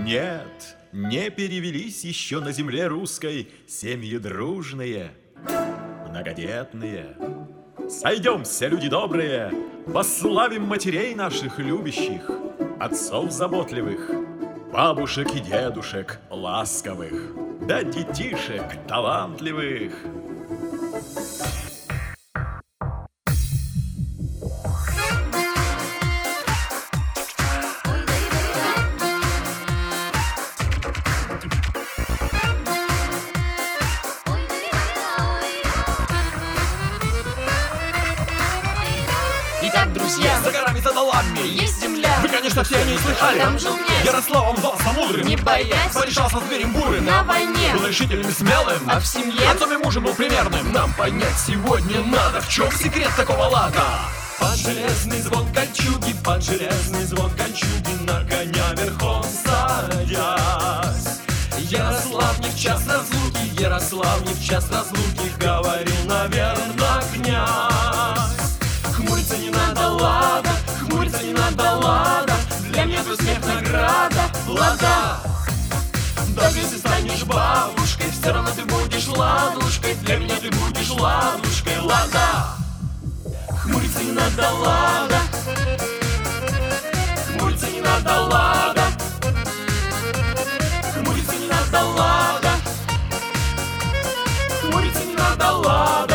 Нет, не перевелись еще на земле русской семьи дружные, многодетные. Сойдемся, люди добрые, пославим матерей наших любящих, отцов заботливых, бабушек и дедушек ласковых, да детишек талантливых. Итак, друзья, за горами, за долами есть земля. Вы, конечно, все не слыхали. Там жил князь Ярославом звался мудрым, не боясь, порешал со зверем бурым, на войне был решительным и смелым, а в семье отцом и мужем был примерным. Нам понять сегодня надо, в чем секрет такого лада. Под железный звон кольчуги, под железный звон кольчуги, на коня верхом садясь, Ярослав не в час разлуки, Ярослав не в час разлуки, говорил, наверно, князь. Хмуриться не надо, лада, хмуриться не надо, лада, для меня твой смех награда, лада. Даже если станешь бабушкой, все равно ты будешь ладушкой, для меня ты будешь ладушкой, лада. Хмуриться не надо, лада, хмуриться не надо, лада, хмуриться не надо, лада, хмуриться не надо, лада.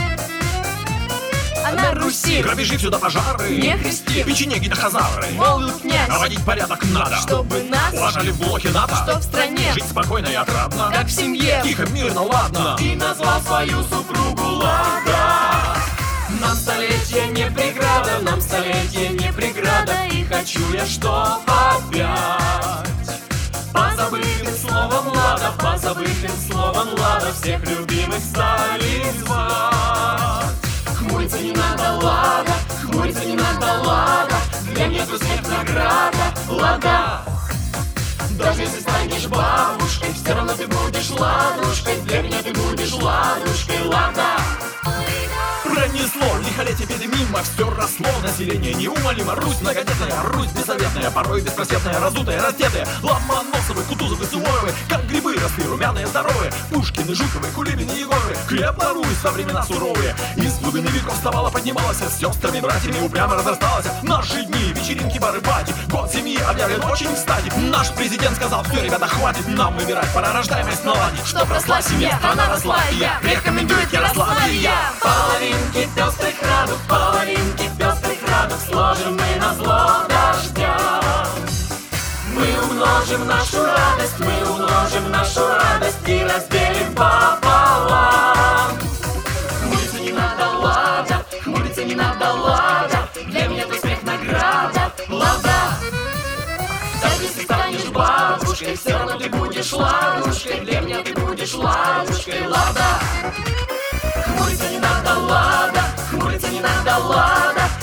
а на Руси Грабежи, сюда пожары, не христи, печенеги да хазары, молвил князь, наводить порядок надо, чтобы нас, уважали в блоке НАТО, что в стране, жить спокойно и отрадно, как в семье, тихо, мирно, ладно. И назвал свою супругу Лада. Нам столетие не преграда, нам столетие не преграда, и хочу я, что опять по забытым словам Лада, по забытым словам Лада, всех любимых стали звать. Хмуриться не надо, Лада, хмуриться не надо, Лада, для меня твой смех награда, Лада. Даже если станешь бабушкой, все равно ты будешь ладушкой, для меня ты будешь ладушкой, Лада. Пронесло лихолетие беды мимо, все росло, население неумолимо. Русь многодетная, Русь бесsoветная, порой беспросветная, разутая, раздетая. Ломоносовы, Кутузовы, Суворовы, как грибы росли, румяные, здоровые. Пушкины, Жуковы, Кулибины, Егоровы, крепла Русь во времена суровые. Из глубины веков вставала, поднималась, с сестрами, братьями упрямо разрасталась. Наши дни, вечеринки, бары, пати, год семьи объявлен очень кстати. Наш президент сказал, все, ребята, хватит нам выбирать, пора рождаемость наладить. Чтоб росла семья, страна росла, и я рекомендует Ярославия. Половинки пестрых радуг, половинки пестрых радуг, сложим мы назло дождям. Мы умножим нашу радость, мы умножим нашу радость и разделим пополам. Хмуриться не надо, Лада, хмуриться не надо, Лада, для меня твой смех награда, Лада. Даже если станешь бабушкой, все равно ты будешь ладушкой, для меня ты будешь ладушкой, Лада. Хмуриться не надо, Лада, хмуриться не надо, Лада,